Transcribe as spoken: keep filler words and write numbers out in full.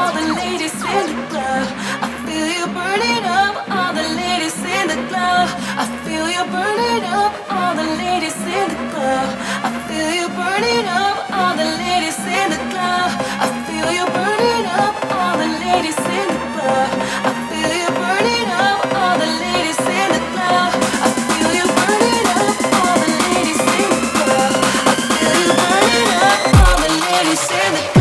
all the ladies in the club. I feel you burning up, all the ladies in the club. I feel you burning up, all the ladies in the club. I feel you burning up, all the ladies in the club. I feel you burning up, all the ladies in the club. I feel you burning up, all the ladies in the club. I feel you burning up, all the ladies in the club. I feel you burning up, all the ladies in the club.